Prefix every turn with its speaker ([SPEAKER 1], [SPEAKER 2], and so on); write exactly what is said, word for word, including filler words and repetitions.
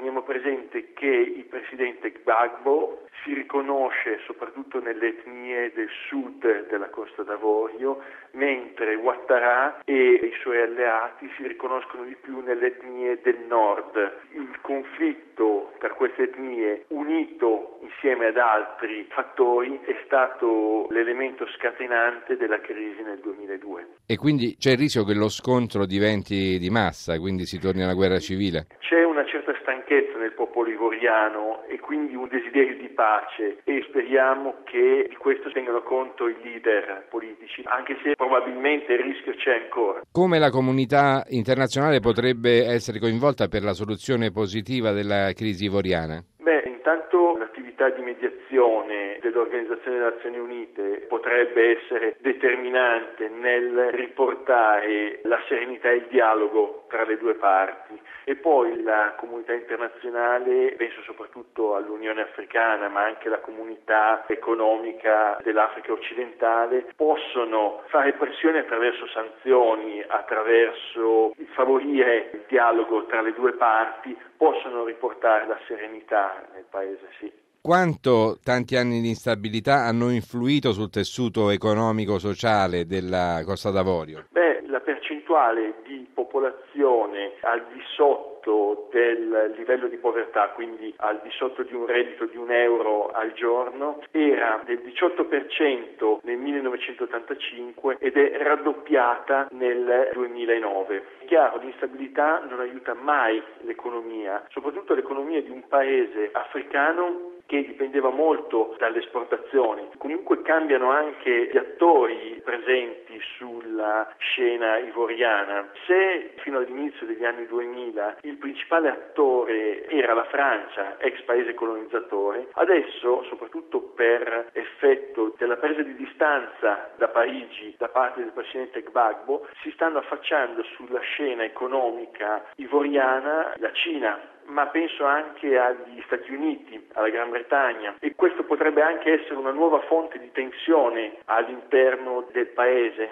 [SPEAKER 1] Teniamo presente che il presidente Gbagbo si riconosce soprattutto nelle etnie del sud della Costa d'Avorio, mentre Ouattara e i suoi alleati si riconoscono di più nelle etnie del nord. Il conflitto tra queste etnie, unito insieme ad altri fattori, è stato l'elemento scatenante della crisi nel duemiladue.
[SPEAKER 2] E quindi c'è il rischio che lo scontro diventi di massa, quindi si torni a una guerra civile?
[SPEAKER 1] C'è una certa stanchezza nel popolo ivoriano e quindi un desiderio di pace, e speriamo che di questo tengano conto i leader politici, anche se probabilmente il rischio c'è ancora.
[SPEAKER 2] Come la comunità internazionale potrebbe essere coinvolta per la soluzione positiva della crisi ivoriana?
[SPEAKER 1] Beh, intanto l'attività di mediazione dell'Organizzazione delle Nazioni Unite potrebbe essere determinante nel riportare la serenità e il dialogo tra le due parti, e poi la comunità internazionale, penso soprattutto all'Unione Africana, ma anche la comunità economica dell'Africa occidentale, possono fare pressione attraverso sanzioni, attraverso il favorire il dialogo tra le due parti, possono riportare la serenità nel paese, sì.
[SPEAKER 2] Quanto tanti anni di instabilità hanno influito sul tessuto economico-sociale della Costa d'Avorio?
[SPEAKER 1] Beh, la percentuale di popolazione al di sotto del livello di povertà, quindi al di sotto di un reddito di un euro al giorno, era del diciotto per cento nel millenovecentottantacinque ed è raddoppiata nel duemilanove. È chiaro, l'instabilità non aiuta mai l'economia, soprattutto l'economia di un paese africano che dipendeva molto dalle esportazioni. Comunque cambiano anche gli attori presenti sulla scena ivoriana. Se fino all'inizio degli anni duemila il principale attore era la Francia, ex paese colonizzatore, adesso, soprattutto per effetto della presa di distanza da Parigi da parte del presidente Gbagbo, si stanno affacciando sulla scena economica ivoriana la Cina, ma penso anche agli Stati Uniti, alla Gran Bretagna, e questo potrebbe anche essere una nuova fonte di tensione all'interno del paese.